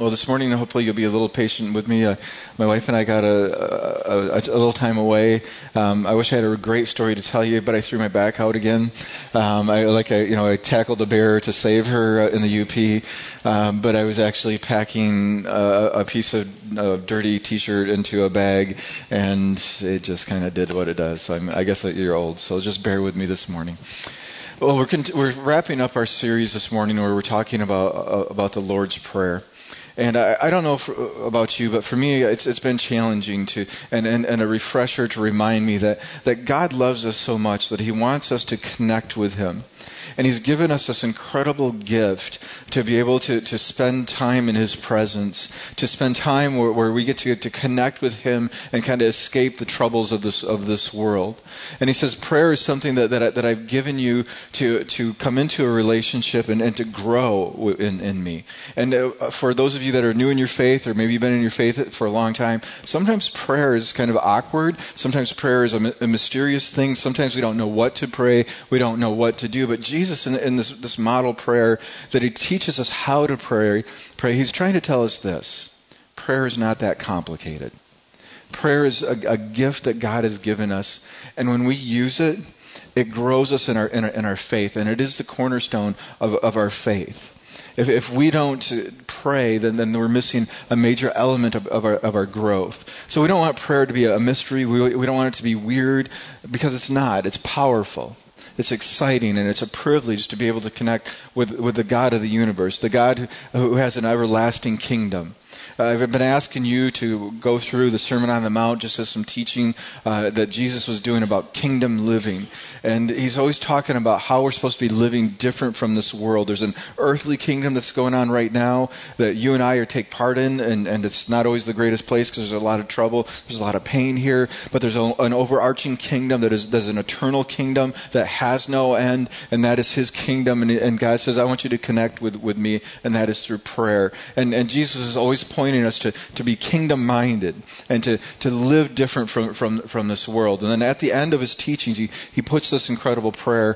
Well, this morning, hopefully you'll be a little patient with me. My wife and I got a little time away. I wish I had a great story to tell you, but I threw my back out again. I tackled a bear to save her in the UP, but I was actually packing a piece of dirty T-shirt into a bag, and it just kind of did what it does. So I guess you're old, so just bear with me this morning. Well, we're wrapping up our series this morning where we're talking about the Lord's Prayer. And I don't know about you, but for me, it's been challenging and a refresher to remind me that God loves us so much that He wants us to connect with Him. And He's given us this incredible gift to be able to spend time in His presence, to spend time where we get to connect with Him and kind of escape the troubles of this world. And He says prayer is something that I've given you to come into a relationship and to grow in me. And for those of you that are new in your faith, or maybe you've been in your faith for a long time, sometimes prayer is kind of awkward. Sometimes prayer is a mysterious thing. Sometimes we don't know what to pray. We don't know what to do. But Jesus, in this model prayer that He teaches us how to pray, He's trying to tell us this. Prayer is not that complicated. Prayer is a gift that God has given us. And when we use it, it grows us in our faith. And it is the cornerstone of our faith. If we don't pray, then we're missing a major element of our growth. So we don't want prayer to be a mystery. We don't want it to be weird, because it's not. It's powerful. It's exciting, and it's a privilege to be able to connect with the God of the universe, the God who has an everlasting kingdom. I've been asking you to go through the Sermon on the Mount, just as some teaching that Jesus was doing about kingdom living. And He's always talking about how we're supposed to be living different from this world. There's an earthly kingdom that's going on right now that you and I take part in, and it's not always the greatest place because there's a lot of trouble. There's a lot of pain here. But there's an overarching kingdom there's an eternal kingdom that has no end, and that is His kingdom. And God says, I want you to connect with me, and that is through prayer. And Jesus is always pointing us to be kingdom-minded and to live different from this world. And then at the end of His teachings, he puts this incredible prayer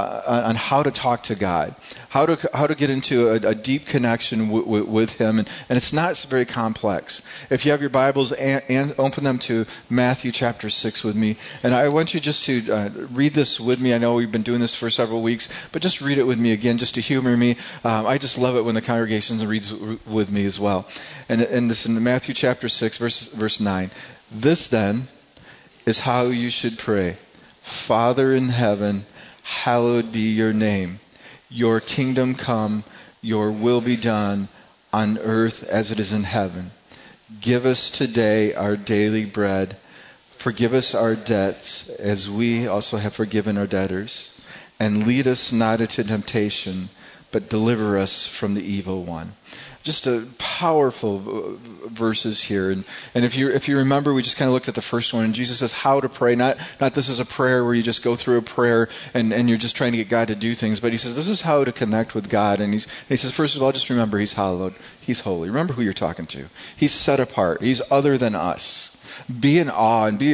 on how to talk to God, how to get into a deep connection with Him. And it's not very complex. If you have your Bibles, and open them to Matthew chapter 6 with me. And I want you just to read this with me. I know we've been doing this for several weeks, but just read it with me again, just to humor me. I just love it when the congregation reads with me as well. And this in Matthew chapter 6, verse 9. This then is how you should pray. Father in heaven, hallowed be your name. Your kingdom come, your will be done on earth as it is in heaven. Give us today our daily bread. Forgive us our debts as we also have forgiven our debtors. And lead us not into temptation, but deliver us from the evil one. Just a powerful verses here. And if you remember, we just kind of looked at the first one, and Jesus says how to pray. Not this is a prayer where you just go through a prayer and you're just trying to get God to do things, but He says this is how to connect with God. And he says, first of all, just remember He's hallowed. He's holy. Remember who you're talking to. He's set apart. He's other than us. Be in awe and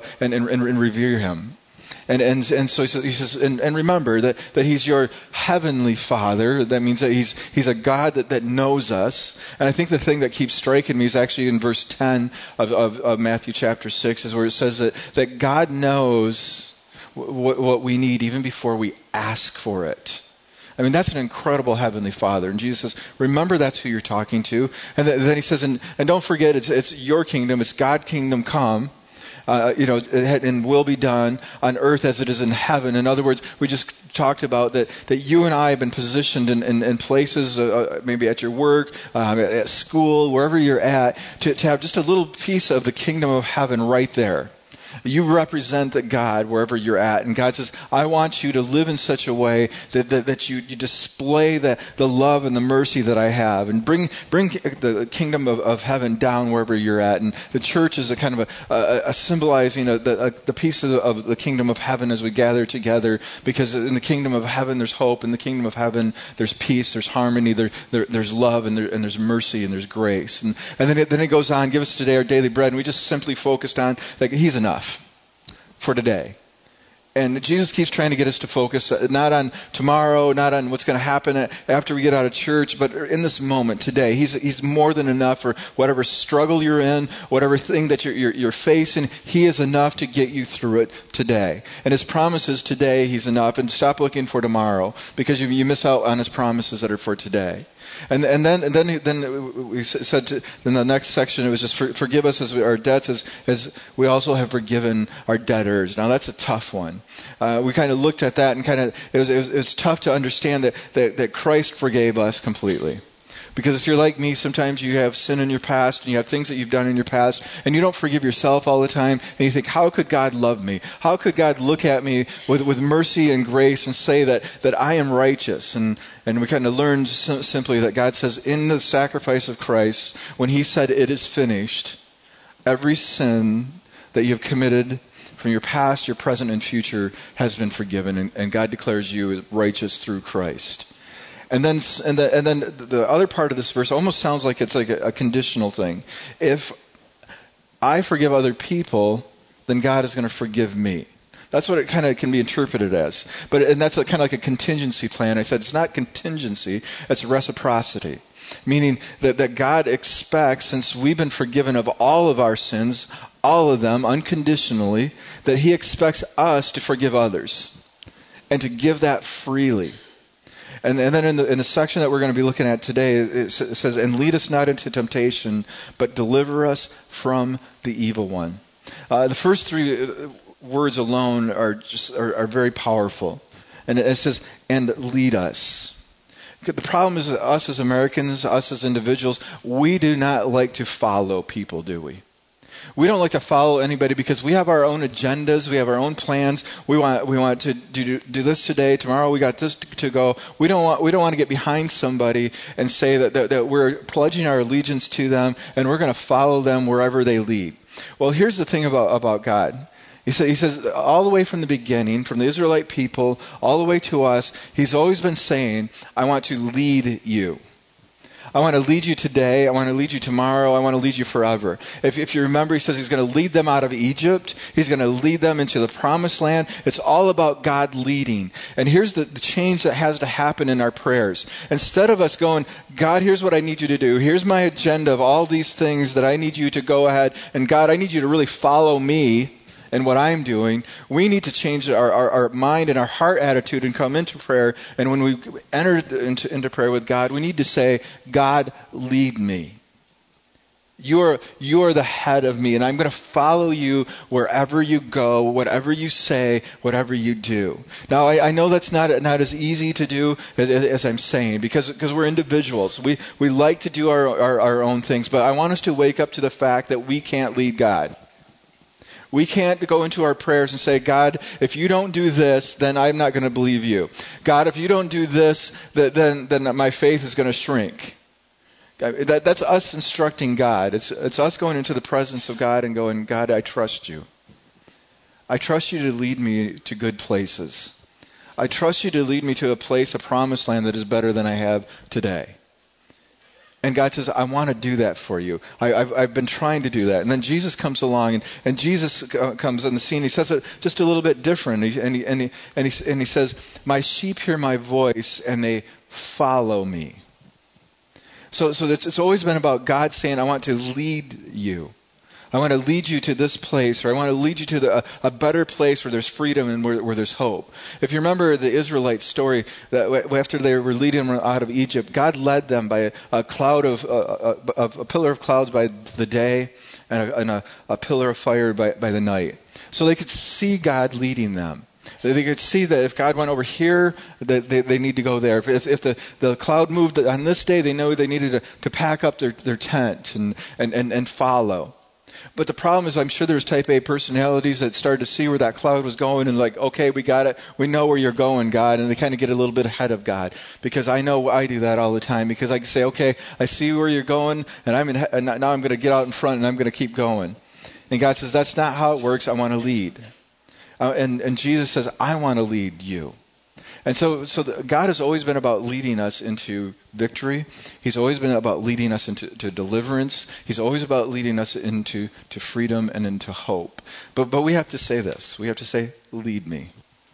and revere Him. And so he says, and remember that He's your heavenly Father. That means that He's a God that knows us. And I think the thing that keeps striking me is actually in verse 10 of Matthew chapter 6, is where it says that God knows what we need even before we ask for it. I mean, that's an incredible heavenly Father. And Jesus says, remember that's who you're talking to. And then He says, and don't forget, it's your kingdom, it's God's kingdom come. And will be done on earth as it is in heaven. In other words, we just talked about that you and I have been positioned in places, maybe at your work, at school, wherever you're at, to have just a little piece of the kingdom of heaven right there. You represent God wherever you're at. And God says, I want you to live in such a way that you display the love and the mercy that I have. And bring the kingdom of heaven down wherever you're at. And the church is a kind of a symbolizing the piece of the kingdom of heaven as we gather together. Because in the kingdom of heaven, there's hope. In the kingdom of heaven, there's peace, there's harmony, there's love, and there's mercy, and there's grace. And then it goes on, give us today our daily bread. And we just simply focused on that He's enough for today. And Jesus keeps trying to get us to focus not on tomorrow, not on what's going to happen after we get out of church, but in this moment today. He's more than enough for whatever struggle you're in, whatever thing that you're facing. He is enough to get you through it today. And His promises today, He's enough. And stop looking for tomorrow, because you miss out on His promises that are for today. And then we said in the next section, it was just forgive us as our debts as we also have forgiven our debtors. Now that's a tough one. We kind of looked at that, and it was tough to understand that Christ forgave us completely. Because if you're like me, sometimes you have sin in your past, and you have things that you've done in your past, and you don't forgive yourself all the time, and you think, how could God love me? How could God look at me with mercy and grace and say that I am righteous? And we kind of learned simply that God says in the sacrifice of Christ, when He said it is finished, every sin that you have committed from your past, your present, and future has been forgiven, and God declares you righteous through Christ. And then the other part of this verse almost sounds like it's like a conditional thing. If I forgive other people, then God is going to forgive me. That's what it kind of can be interpreted as. And that's kind of like a contingency plan. I said it's not contingency, it's reciprocity. Meaning that God expects, since we've been forgiven of all of our sins, all of them unconditionally, that He expects us to forgive others and to give that freely. And then in the section that we're going to be looking at today, it says, and lead us not into temptation, but deliver us from the evil one. The first three words alone are very powerful. And it says, and lead us. The problem is that us as Americans, us as individuals, we do not like to follow people, do we? We don't like to follow anybody because we have our own agendas, we have our own plans. We want to do this today, tomorrow we got this to go. We don't want to get behind somebody and say that we're pledging our allegiance to them and we're going to follow them wherever they lead. Well, here's the thing about God. He says all the way from the beginning, from the Israelite people all the way to us, He's always been saying, I want to lead you. I want to lead you today. I want to lead you tomorrow. I want to lead you forever. If you remember, He says He's going to lead them out of Egypt. He's going to lead them into the promised land. It's all about God leading. And here's the change that has to happen in our prayers. Instead of us going, God, here's what I need you to do. Here's my agenda of all these things that I need you to go ahead. And God, I need you to really follow me and what I'm doing. We need to change our mind and our heart attitude and come into prayer. And when we enter into prayer with God, we need to say, God, lead me. You're the head of me, and I'm going to follow you wherever you go, whatever you say, whatever you do. Now, I know that's not as easy to do as I'm saying, because we're individuals. We like to do our own things, but I want us to wake up to the fact that we can't lead God. We can't go into our prayers and say, God, if you don't do this, then I'm not going to believe you. God, if you don't do this, then my faith is going to shrink. That's us instructing God. It's us going into the presence of God and going, God, I trust you. I trust you to lead me to good places. I trust you to lead me to a place, a promised land that is better than I have today. And God says, I want to do that for you. I've been trying to do that. And then Jesus comes along, and Jesus comes on the scene. He says it just a little bit different. And he says, my sheep hear my voice, and they follow me. So it's always been about God saying, I want to lead you. I want to lead you to this place, or I want to lead you to a better place where there's freedom and where there's hope. If you remember the Israelite story, that after they were leading them out of Egypt, God led them by a cloud of a pillar of clouds by the day and a pillar of fire by the night. So they could see God leading them. They could see that if God went over here, that they need to go there. If the cloud moved on this day, they know they needed to pack up their tent and follow. But the problem is, I'm sure there's type A personalities that started to see where that cloud was going and like, okay, we got it. We know where you're going, God. And they kind of get a little bit ahead of God, because I know I do that all the time, because I can say, okay, I see where you're going, and now I'm going to get out in front and I'm going to keep going. And God says, that's not how it works. I want to lead. And Jesus says, I want to lead you. And so God has always been about leading us into victory. He's always been about leading us into deliverance. He's always about leading us into freedom and into hope. But we have to say this. We have to say, lead me.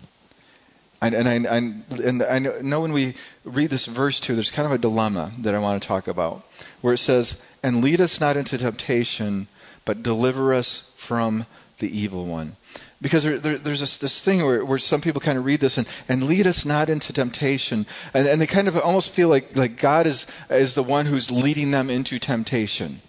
And I know when we read this verse too, there's kind of a dilemma that I want to talk about, where it says, and lead us not into temptation, but deliver us from the evil one. Because there's this thing where some people kind of read this and lead us not into temptation, and they kind of almost feel like God is the one who's leading them into temptation.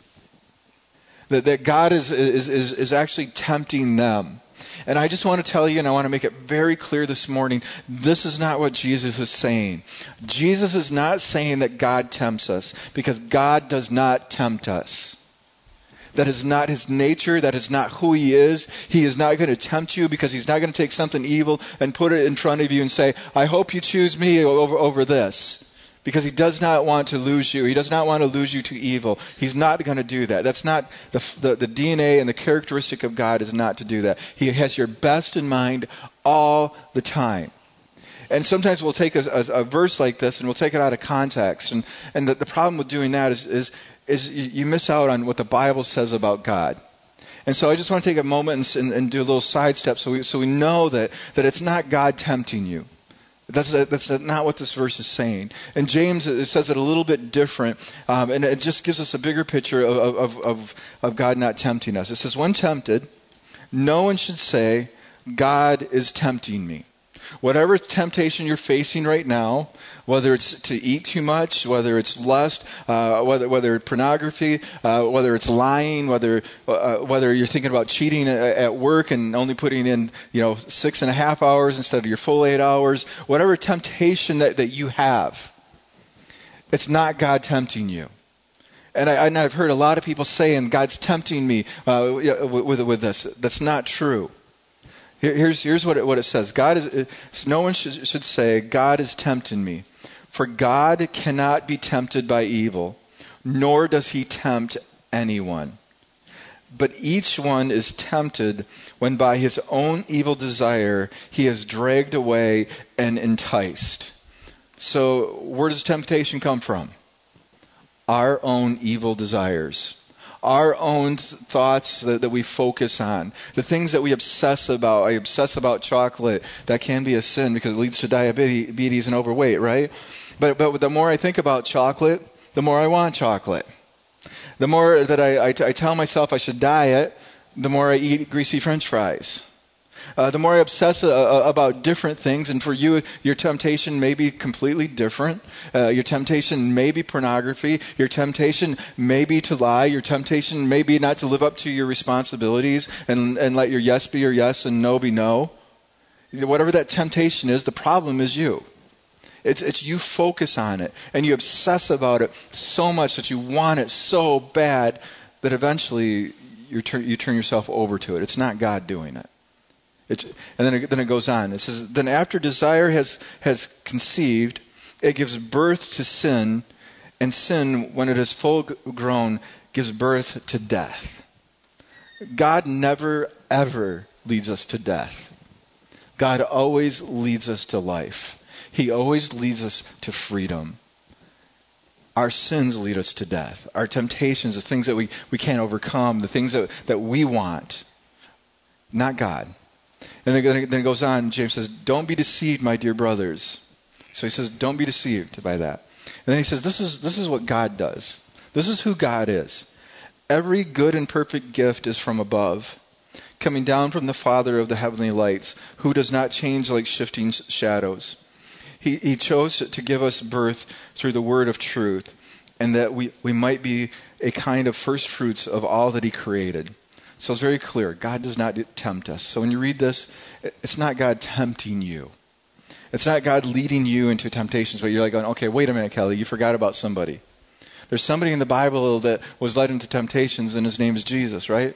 That God is actually tempting them. And I just want to tell you, and I want to make it very clear this morning, this is not what Jesus is saying. Jesus is not saying that God tempts us, because God does not tempt us. That is not his nature. That is not who he is. He is not going to tempt you, because he's not going to take something evil and put it in front of you and say, I hope you choose me over this. Because he does not want to lose you. He does not want to lose you to evil. He's not going to do that. That's not the DNA and the characteristic of God is not to do that. He has your best in mind all the time. And sometimes we'll take a verse like this and we'll take it out of context. And the problem with doing that is you miss out on what the Bible says about God. And so I just want to take a moment and do a little sidestep so we know that it's not God tempting you. That's not what this verse is saying. And James, it says it a little bit different, and it just gives us a bigger picture of God not tempting us. It says, when tempted, no one should say, God is tempting me. Whatever temptation you're facing right now, whether it's to eat too much, whether it's lust, whether it's pornography, whether it's lying, whether you're thinking about cheating at work and only putting in 6.5 hours instead of your full 8 hours, whatever temptation that you have, it's not God tempting you. And I've heard a lot of people saying God's tempting me with this. That's not true. Here's what it says. No one should say, God is tempting me. For God cannot be tempted by evil, nor does he tempt anyone. But each one is tempted when by his own evil desire he is dragged away and enticed. So where does temptation come from? Our own evil desires. Our own thoughts that we focus on. The things that we obsess about. I obsess about chocolate. That can be a sin because it leads to diabetes and overweight, right? But the more I think about chocolate, the more I want chocolate. The more that I tell myself I should diet, the more I eat greasy French fries. The more I obsess about different things, and for you, your temptation may be completely different. Your temptation may be pornography. Your temptation may be to lie. Your temptation may be not to live up to your responsibilities and let your yes be your yes and no be no. Whatever that temptation is, the problem is you. It's you focus on it, and you obsess about it so much that you want it so bad that eventually you turn yourself over to it. It's not God doing it. And then it goes on. It says, then after desire has conceived, it gives birth to sin, and sin, when it is full grown, gives birth to death. God never, ever leads us to death. God always leads us to life. He always leads us to freedom. Our sins lead us to death. Our temptations, the things that we can't overcome, the things that we want, not God. And then it goes on, James says, don't be deceived, my dear brothers. So he says, don't be deceived by that. And then he says, this is what God does. This is who God is. Every good and perfect gift is from above, coming down from the Father of the heavenly lights, who does not change like shifting shadows. He chose to give us birth through the word of truth, and that we might be a kind of first fruits of all that he created. So it's very clear. God does not tempt us. So when you read this, it's not God tempting you. It's not God leading you into temptations, but you're like going, okay, wait a minute, Kelly, you forgot about somebody. There's somebody in the Bible that was led into temptations, and his name is Jesus, right?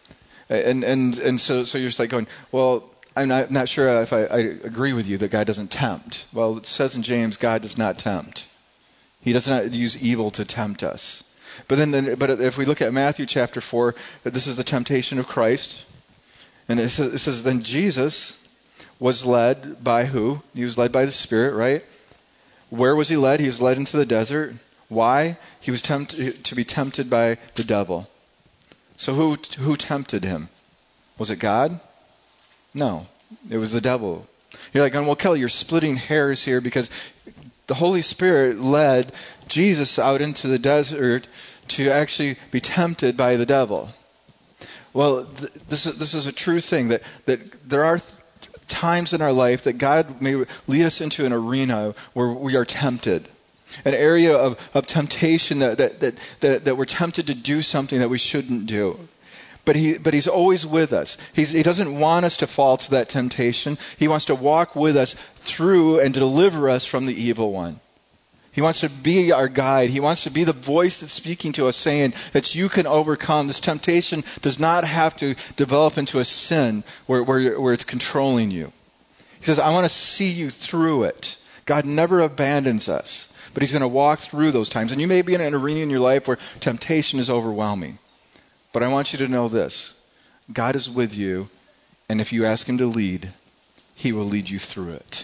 And so you're just like going, well, I'm not sure if I agree with you that God doesn't tempt. Well, it says in James, God does not tempt. He does not use evil to tempt us. But if we look at Matthew chapter 4, this is the temptation of Christ. And it says, then Jesus, was led by who? He was led by the Spirit, right? Where was he led? He was led into the desert. Why? He was to be tempted by the devil. So who tempted him? Was it God? No, it was the devil. You're like, well, Kelly, you're splitting hairs here because the Holy Spirit led Jesus out into the desert to actually be tempted by the devil. Well, this is a true thing, that there are times in our life that God may lead us into an arena where we are tempted. An area of temptation that we're tempted to do something that we shouldn't do. But he's always with us. He doesn't want us to fall to that temptation. He wants to walk with us through and deliver us from the evil one. He wants to be our guide. He wants to be the voice that's speaking to us, saying that you can overcome. This temptation does not have to develop into a sin where it's controlling you. He says, I want to see you through it. God never abandons us, but he's going to walk through those times. And you may be in an arena in your life where temptation is overwhelming. But I want you to know this. God is with you, and if you ask him to lead, he will lead you through it.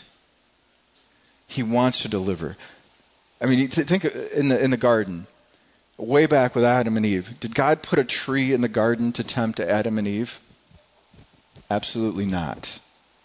He wants to deliver. I mean, think in the garden, way back with Adam and Eve. Did God put a tree in the garden to tempt Adam and Eve? Absolutely not.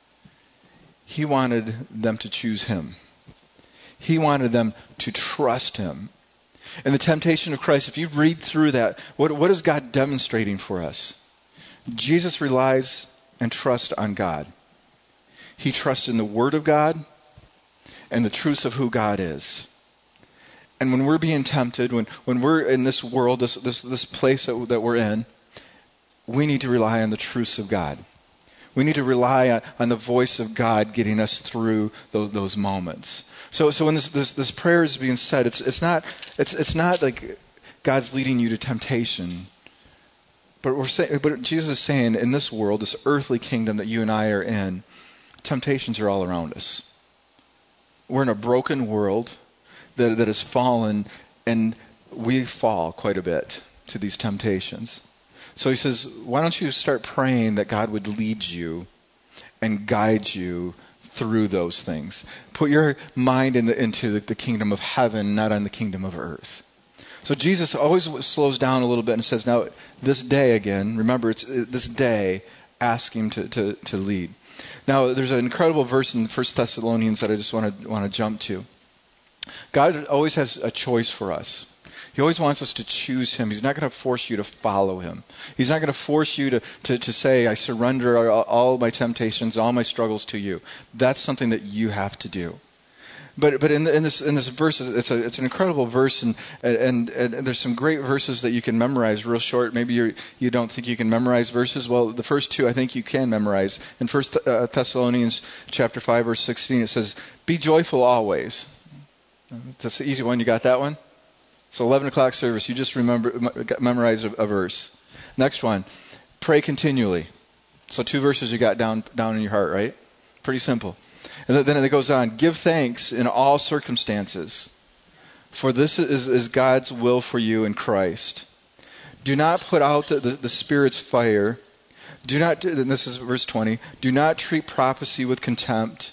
He wanted them to choose him. He wanted them to trust him. And the temptation of Christ, if you read through that, what is God demonstrating for us? Jesus relies and trusts on God. He trusts in the Word of God and the truths of who God is. And when we're being tempted, when we're in this world, this place that we're in, we need to rely on the truths of God. We need to rely on the voice of God getting us through those moments. So when this prayer is being said, it's not like God's leading you to temptation, but Jesus is saying, in this world, this earthly kingdom that you and I are in, temptations are all around us. We're in a broken world that has fallen, and we fall quite a bit to these temptations. So he says, why don't you start praying that God would lead you and guide you through those things. Put your mind into the kingdom of heaven, not on the kingdom of earth. So Jesus always slows down a little bit and says, now, this day again, remember, it's this day, ask him to lead. Now, there's an incredible verse in 1 Thessalonians that I just want to jump to. God always has a choice for us. He always wants us to choose him. He's not going to force you to follow him. He's not going to force you to say, I surrender all my temptations, all my struggles to you. That's something that you have to do. But in this verse, it's an incredible verse, and there's some great verses that you can memorize real short. Maybe you don't think you can memorize verses. Well, the first two I think you can memorize. In 1 Thessalonians chapter 5, verse 16, it says, "Be joyful always." That's the easy one. You got that one? So 11 o'clock service, you just memorize a verse. Next one, pray continually. So 2 verses you got down in your heart, right? Pretty simple. And then it goes on, give thanks in all circumstances, for this is God's will for you in Christ. Do not put out the Spirit's fire. Do not, and this is verse 20, do not treat prophecy with contempt.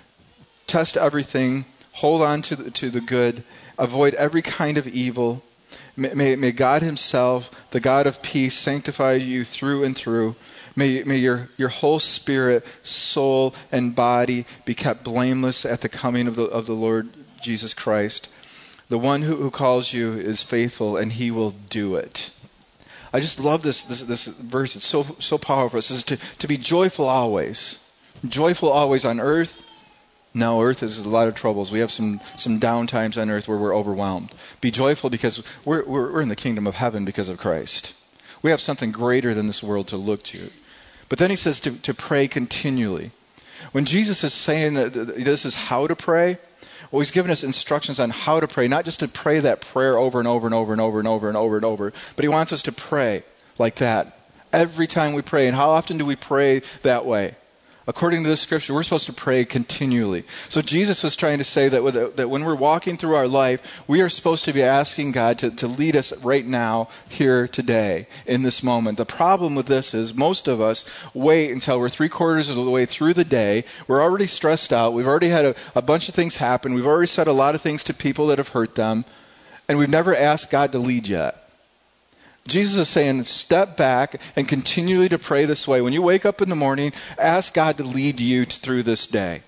Test everything. Hold on to the good. Avoid every kind of evil. May God himself, the God of peace, sanctify you through and through. May your whole spirit, soul, and body be kept blameless at the coming of the Lord Jesus Christ. The one who calls you is faithful, and he will do it. I just love this verse. It's so powerful. It says to be joyful always. Joyful always on earth. No, earth is a lot of troubles. We have some down times on earth where we're overwhelmed. Be joyful because we're in the kingdom of heaven because of Christ. We have something greater than this world to look to. But then he says to pray continually. When Jesus is saying that this is how to pray, well, he's given us instructions on how to pray, not just to pray that prayer over and over and over and over and over and over and over, but he wants us to pray like that every time we pray. And how often do we pray that way? According to this scripture, we're supposed to pray continually. So Jesus was trying to say that when we're walking through our life, we are supposed to be asking God to lead us right now, here, today, in this moment. The problem with this is most of us wait until we're 3/4 of the way through the day. We're already stressed out. We've already had a bunch of things happen. We've already said a lot of things to people that have hurt them. And we've never asked God to lead yet. Jesus is saying, step back and continually to pray this way. When you wake up in the morning, ask God to lead you through this day.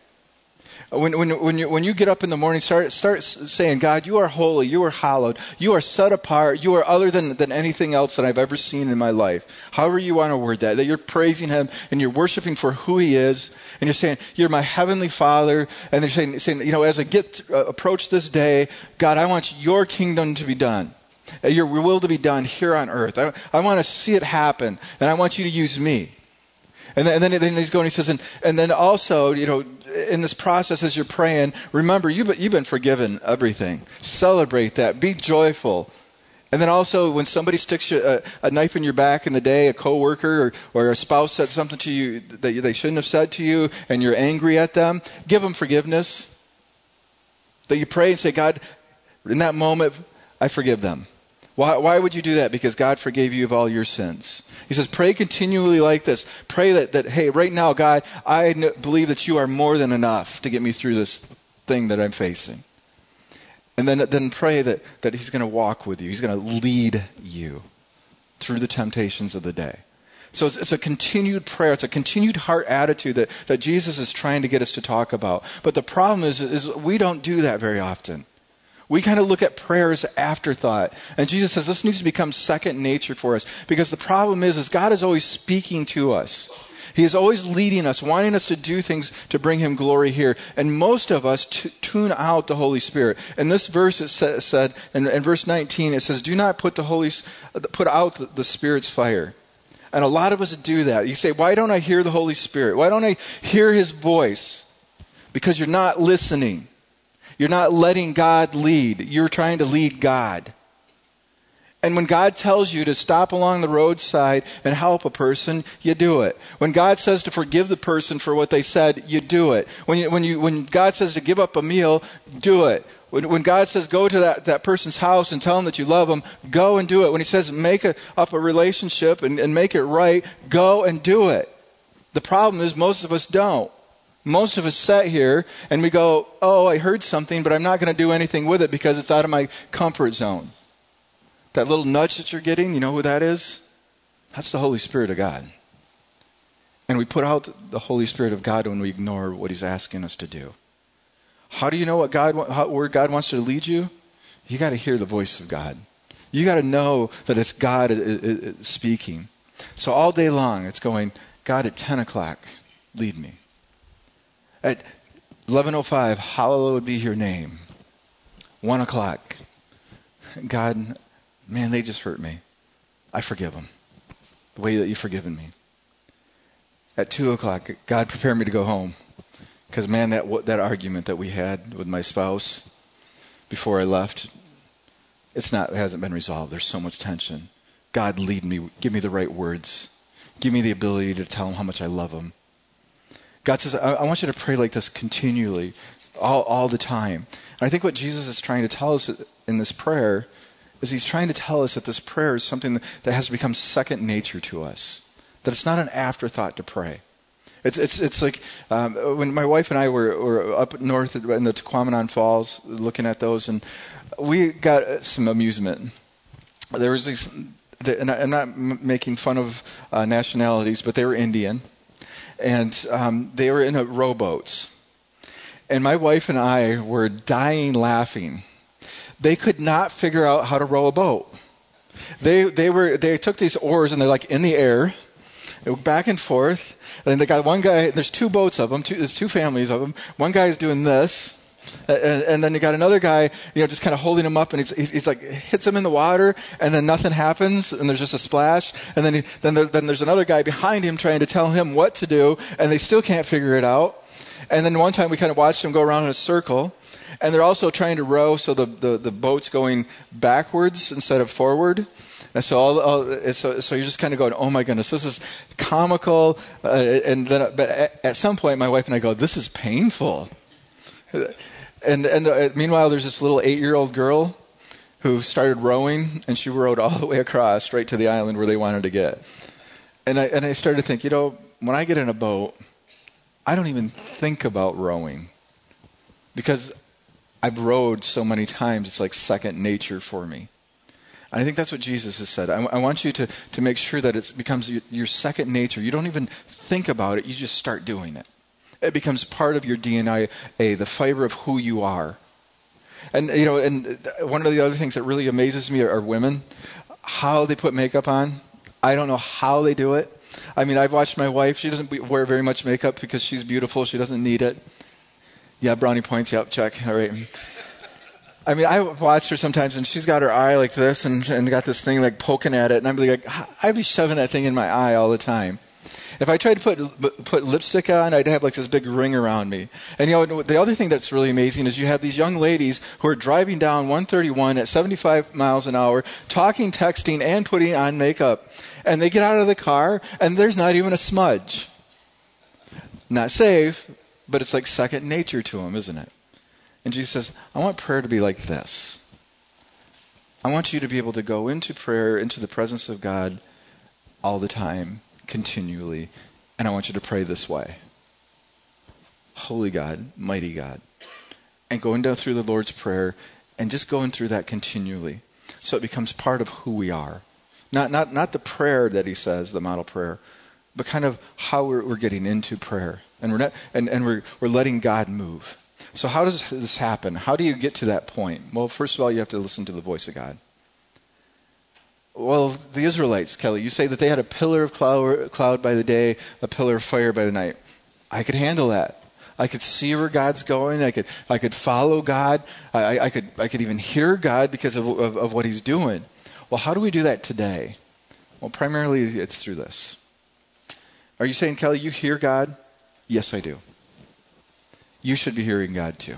When you get up in the morning, start saying, God, you are holy, you are hallowed, you are set apart, you are other than anything else that I've ever seen in my life. However you want to word that you're praising him and you're worshiping for who he is, and you're saying, you're my heavenly Father, and they're saying, as I approach this day, God, I want your kingdom to be done. Your will to be done here on earth. I want to see it happen, and I want you to use me. And then he's going, he says, and then also, in this process as you're praying, remember, you've been forgiven everything. Celebrate that. Be joyful. And then also, when somebody sticks a knife in your back in the day, a coworker or a spouse said something to you that they shouldn't have said to you, and you're angry at them, give them forgiveness. That you pray and say, God, in that moment, I forgive them. Why would you do that? Because God forgave you of all your sins. He says, pray continually like this. Pray that hey, right now, God, I believe that you are more than enough to get me through this thing that I'm facing. And then pray that he's going to walk with you. He's going to lead you through the temptations of the day. So it's a continued prayer. It's a continued heart attitude that Jesus is trying to get us to talk about. But the problem is we don't do that very often. We kind of look at prayer as an afterthought. And Jesus says this needs to become second nature for us. Because the problem is God is always speaking to us. He is always leading us, wanting us to do things to bring him glory here. And most of us tune out the Holy Spirit. In this verse it said, in verse 19, it says, do not put out the Spirit's fire. And a lot of us do that. You say, why don't I hear the Holy Spirit? Why don't I hear his voice? Because you're not listening. You're not letting God lead. You're trying to lead God. And when God tells you to stop along the roadside and help a person, you do it. When God says to forgive the person for what they said, you do it. When God says to give up a meal, do it. When God says go to that person's house and tell them that you love them, go and do it. When he says make up a relationship and make it right, go and do it. The problem is most of us don't. Most of us sit here and we go, oh, I heard something, but I'm not going to do anything with it because it's out of my comfort zone. That little nudge that you're getting, you know who that is? That's the Holy Spirit of God. And we put out the Holy Spirit of God when we ignore what he's asking us to do. How do you know where God wants to lead you? You got to hear the voice of God. You got to know that it's God speaking. So all day long it's going, God, at 10 o'clock, lead me. At 11:05, hallowed be your name. 1 o'clock, God, man, they just hurt me. I forgive them the way that you've forgiven me. At 2 o'clock, God, prepare me to go home. Because, man, that argument that we had with my spouse before I left, it hasn't been resolved. There's so much tension. God, lead me. Give me the right words. Give me the ability to tell him how much I love him. God says, I want you to pray like this continually, all the time. And I think what Jesus is trying to tell us in this prayer is he's trying to tell us that this prayer is something that has become second nature to us. That it's not an afterthought to pray. It's like when my wife and I were up north in the Tequamanon Falls looking at those, and we got some amusement. There was these, and I'm not making fun of nationalities, but they were Indian. And they were in rowboats. And my wife and I were dying laughing. They could not figure out how to row a boat. They took these oars and they're like in the air, back and forth. And they got one guy, there's two boats of them, there's two families of them. One guy's doing this. And then you got another guy, just kind of holding him up, and he's like hits him in the water, and then nothing happens, and there's just a splash. And then there's another guy behind him trying to tell him what to do, and they still can't figure it out. And then one time we kind of watched them go around in a circle, and they're also trying to row so the boat's going backwards instead of forward. And so you're just kind of going, oh my goodness, this is comical. And then, but at some point, my wife and I go, this is painful. And meanwhile, there's this little 8-year-old girl who started rowing, and she rowed all the way across right to the island where they wanted to get. And I started to think, when I get in a boat, I don't even think about rowing because I've rowed so many times. It's like second nature for me. And I think that's what Jesus has said. I want you to make sure that it becomes your second nature. You don't even think about it. You just start doing it. It becomes part of your DNA, the fiber of who you are. And one of the other things that really amazes me are women, how they put makeup on. I don't know how they do it. I mean, I've watched my wife. She doesn't wear very much makeup because she's beautiful. She doesn't need it. Yeah, brownie points. Yep, check. All right. I mean, I've watched her sometimes, and she's got her eye like this and got this thing like poking at it. And I'm like, I'd be shoving that thing in my eye all the time. If I tried to put lipstick on, I'd have like this big ring around me. And the other thing that's really amazing is you have these young ladies who are driving down 131 at 75 miles an hour, talking, texting, and putting on makeup. And they get out of the car, and there's not even a smudge. Not safe, but it's like second nature to them, isn't it? And Jesus says, I want prayer to be like this. I want you to be able to go into prayer, into the presence of God all the time, continually. And I want you to pray this way. Holy God, mighty God. And going down through the Lord's Prayer and just going through that continually. So it becomes part of who we are. Not the prayer that he says, the model prayer, but kind of how we're getting into prayer. And we're letting God move. So how does this happen? How do you get to that point? Well, first of all, you have to listen to the voice of God. Well, the Israelites, Kelly, you say that they had a pillar of cloud by the day, a pillar of fire by the night. I could handle that. I could see where God's going. I could follow God. I could even hear God because of what he's doing. Well, how do we do that today? Well, primarily it's through this. Are you saying, Kelly, you hear God? Yes, I do. You should be hearing God too.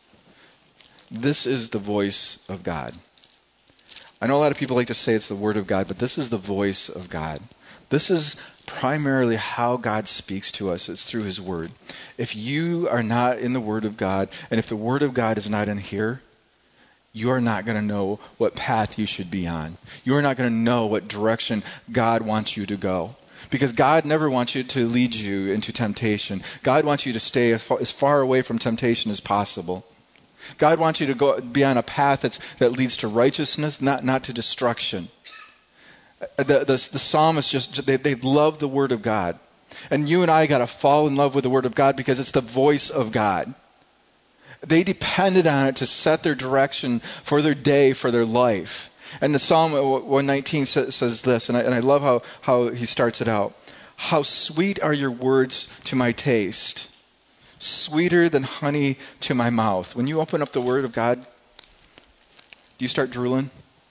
This is the voice of God. I know a lot of people like to say it's the Word of God, but this is the voice of God. This is primarily how God speaks to us. It's through his Word. If you are not in the Word of God, and if the Word of God is not in here, you are not going to know what path you should be on. You are not going to know what direction God wants you to go. Because God never wants you to lead you into temptation. God wants you to stay as far away from temptation as possible. God wants you to be on a path that leads to righteousness, not to destruction. The psalmists they love the Word of God. And you and I got to fall in love with the Word of God because it's the voice of God. They depended on it to set their direction for their day, for their life. And the Psalm 119 says this, and I love how he starts it out. How sweet are your words to my taste, sweeter than honey to my mouth. When you open up the Word of God, do you start drooling?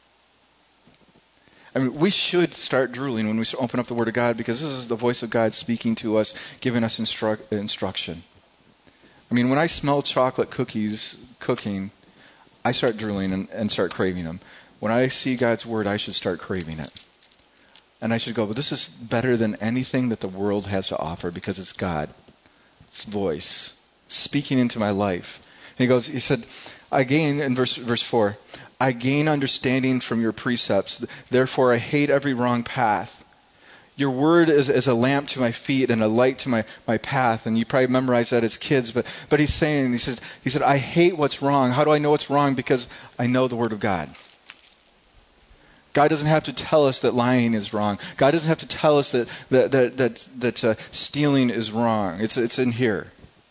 I mean, we should start drooling when we open up the Word of God because this is the voice of God speaking to us, giving us instruction. I mean, when I smell chocolate cookies cooking, I start drooling and start craving them. When I see God's Word, I should start craving it. And I should go, but this is better than anything that the world has to offer because it's God. It's voice speaking into my life. And he said, I gain, in verse 4, I gain understanding from your precepts. Therefore, I hate every wrong path. Your word is a lamp to my feet and a light to my path. And you probably memorized that as kids. But he's saying, he said, I hate what's wrong. How do I know what's wrong? Because I know the Word of God. God doesn't have to tell us that lying is wrong. God doesn't have to tell us that stealing is wrong. It's in here.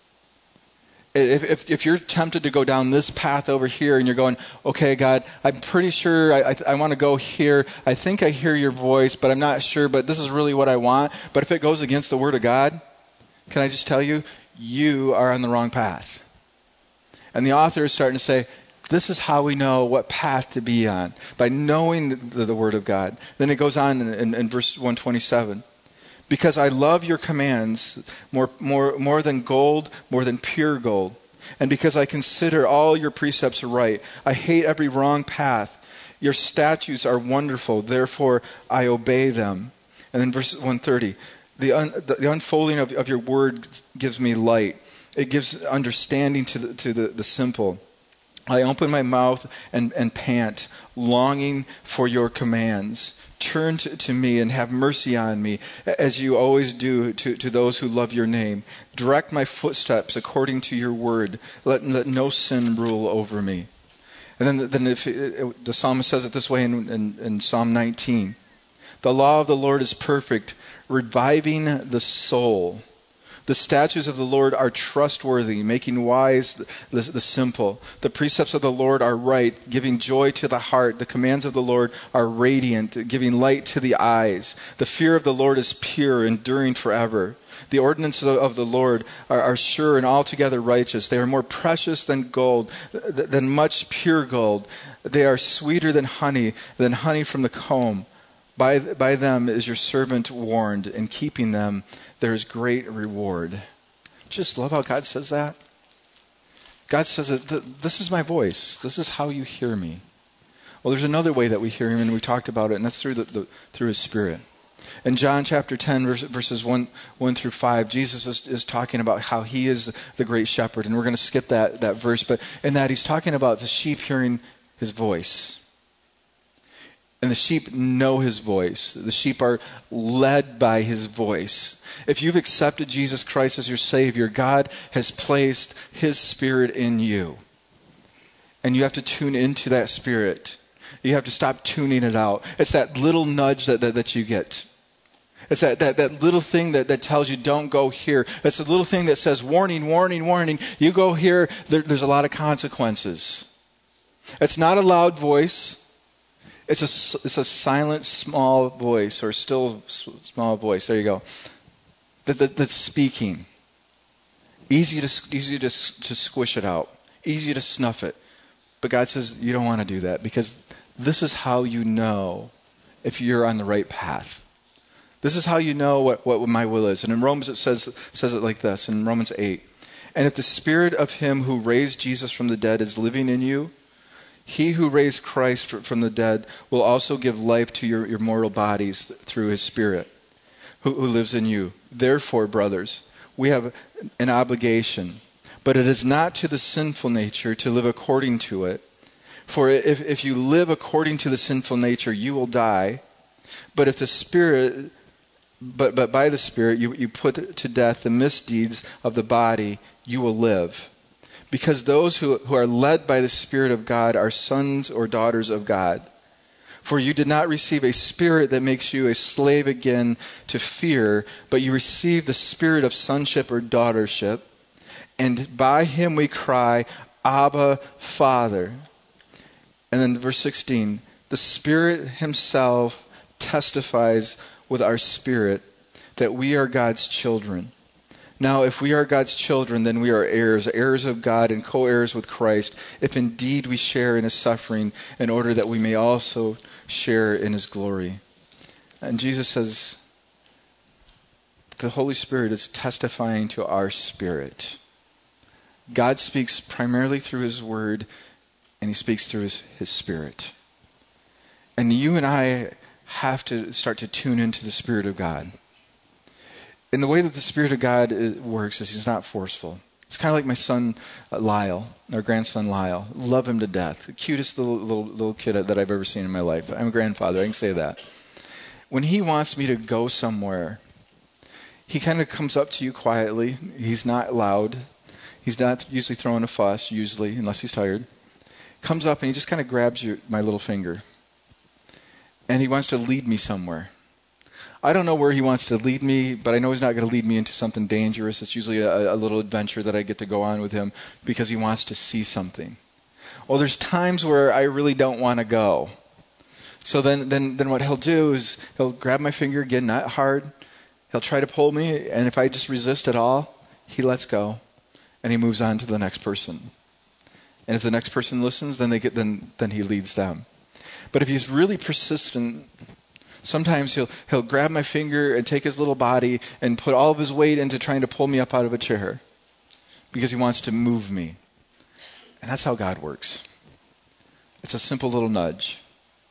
If you're tempted to go down this path over here and you're going, okay, God, I'm pretty sure I want to go here. I think I hear your voice, but I'm not sure, but this is really what I want. But if it goes against the Word of God, can I just tell you, you are on the wrong path. And the author is starting to say, this is how we know what path to be on, by knowing the Word of God. Then it goes on in verse 127. Because I love your commands more than gold, more than pure gold. And because I consider all your precepts right, I hate every wrong path. Your statutes are wonderful, therefore I obey them. And then verse 130, the unfolding of your word gives me light. It gives understanding to the simple. I open my mouth and pant, longing for your commands. Turn to me and have mercy on me, as you always do to those who love your name. Direct my footsteps according to your word. Let no sin rule over me. And then the psalmist says it this way in Psalm 19. The law of the Lord is perfect, reviving the soul. The statutes of the Lord are trustworthy, making wise the simple. The precepts of the Lord are right, giving joy to the heart. The commands of the Lord are radiant, giving light to the eyes. The fear of the Lord is pure, enduring forever. The ordinances of the Lord are sure and altogether righteous. They are more precious than gold, than much pure gold. They are sweeter than honey from the comb. By them is your servant warned. In keeping them, there is great reward. Just love how God says that. God says that this is my voice. This is how you hear me. Well, there's another way that we hear him, and we talked about it, and that's through his Spirit. In John chapter 10, verses 1 through 5, Jesus is talking about how he is the great shepherd. And we're going to skip that verse, but in that he's talking about the sheep hearing his voice. And the sheep know his voice. The sheep are led by his voice. If you've accepted Jesus Christ as your Savior, God has placed his Spirit in you. And you have to tune into that Spirit. You have to stop tuning it out. It's that little nudge that you get. It's that little thing that tells you don't go here. It's the little thing that says warning, warning, warning. You go here, there's a lot of consequences. It's not a loud voice. It's a silent, small voice, or still small voice. There you go. That's speaking. Easy to squish it out. Easy to snuff it. But God says you don't want to do that, because this is how you know if you're on the right path. This is how you know what my will is. And in Romans it says it like this, in Romans 8. And if the Spirit of him who raised Jesus from the dead is living in you, he who raised Christ from the dead will also give life to your mortal bodies through his Spirit who lives in you. Therefore, brothers, we have an obligation, but it is not to the sinful nature to live according to it. For if you live according to the sinful nature, you will die. But if the Spirit, but by the Spirit you put to death the misdeeds of the body, you will live. Because those who are led by the Spirit of God are sons or daughters of God. For you did not receive a spirit that makes you a slave again to fear, but you received the spirit of sonship or daughtership. And by him we cry, Abba, Father. And then verse 16, the Spirit himself testifies with our spirit that we are God's children. Now, if we are God's children, then we are heirs, heirs of God and co-heirs with Christ, if indeed we share in his suffering, in order that we may also share in his glory. And Jesus says, the Holy Spirit is testifying to our spirit. God speaks primarily through his word, and he speaks through his Spirit. And you and I have to start to tune into the Spirit of God. And the way that the Spirit of God works is he's not forceful. It's kind of like my son Lyle, our grandson Lyle. Love him to death. The cutest little kid that I've ever seen in my life. I'm a grandfather, I can say that. When he wants me to go somewhere, he kind of comes up to you quietly. He's not loud. He's not usually throwing a fuss, usually, unless he's tired. Comes up and he just kind of grabs my little finger. And he wants to lead me somewhere. I don't know where he wants to lead me, but I know he's not going to lead me into something dangerous. It's usually a little adventure that I get to go on with him because he wants to see something. Well, there's times where I really don't want to go. So then what he'll do is he'll grab my finger again, not hard. He'll try to pull me, and if I just resist at all, he lets go, and he moves on to the next person. And if the next person listens, then he leads them. But if he's really persistent, sometimes he'll grab my finger and take his little body and put all of his weight into trying to pull me up out of a chair because he wants to move me. And that's how God works. It's a simple little nudge.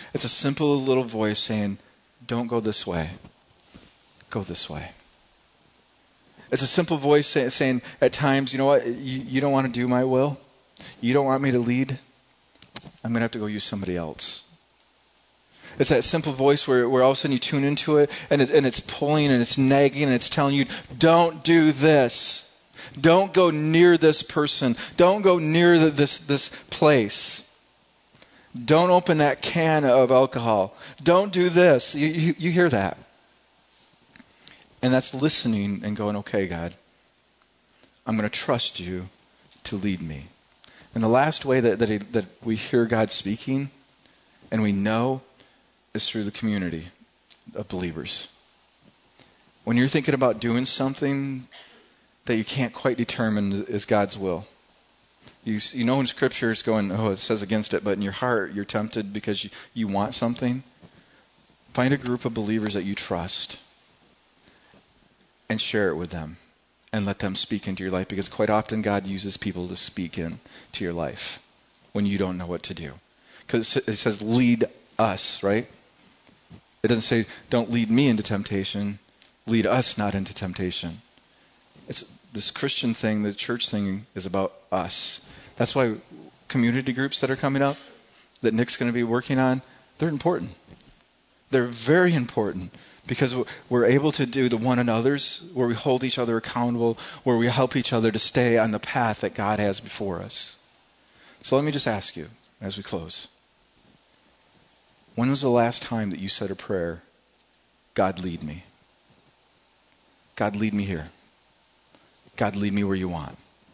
It's a simple little voice saying, don't go this way. Go this way. It's a simple voice saying at times, you know what, you don't want to do my will. You don't want me to lead. I'm going to have to go use somebody else. It's that simple voice where all of a sudden you tune into it and it's pulling and it's nagging and it's telling you, don't do this. Don't go near this person. Don't go near this place. Don't open that can of alcohol. Don't do this. You hear that. And that's listening and going, okay, God, I'm going to trust you to lead me. And the last way that we hear God speaking and we know is through the community of believers. When you're thinking about doing something that you can't quite determine is God's will. You know in Scripture it's going, oh, it says against it, but in your heart you're tempted because you want something. Find a group of believers that you trust and share it with them and let them speak into your life, because quite often God uses people to speak into your life when you don't know what to do. Because it says lead us, right? It doesn't say don't lead me into temptation, lead us not into temptation. It's this Christian thing, the church thing is about us. That's why community groups that are coming up, that Nick's going to be working on, they're important. They're very important because we're able to do the one another's, where we hold each other accountable, where we help each other to stay on the path that God has before us. So let me just ask you as we close. When was the last time that you said a prayer, God lead me? God lead me here. God lead me where you want.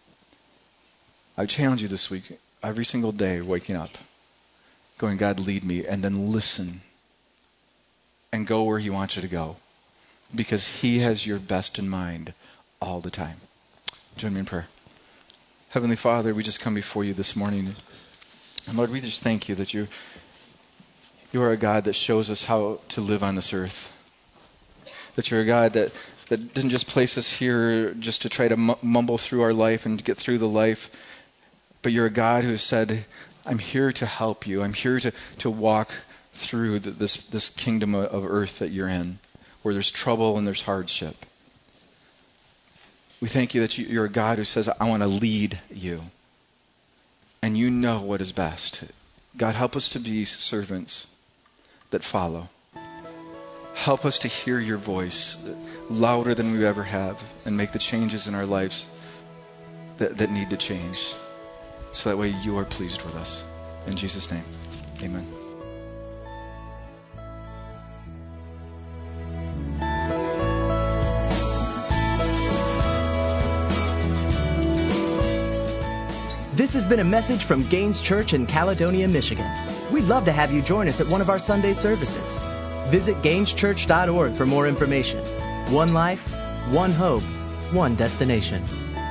I challenge you this week, every single day, waking up, going, God lead me, and then listen and go where he wants you to go, because he has your best in mind all the time. Join me in prayer. Heavenly Father, we just come before you this morning. And Lord, we just thank you that you are a God that shows us how to live on this earth. That you're a God that didn't just place us here just to try to mumble through our life and get through the life, but you're a God who has said, I'm here to help you. I'm here to walk through this kingdom of earth that you're in, where there's trouble and there's hardship. We thank you that you're a God who says, I want to lead you. And you know what is best. God, help us to be servants that follow. Help us to hear your voice louder than we ever have and make the changes in our lives that need to change. So that way you are pleased with us. In Jesus' name, amen. This has been a message from Gaines Church in Caledonia, Michigan. We'd love to have you join us at one of our Sunday services. Visit GainesChurch.org for more information. One life, one hope, one destination.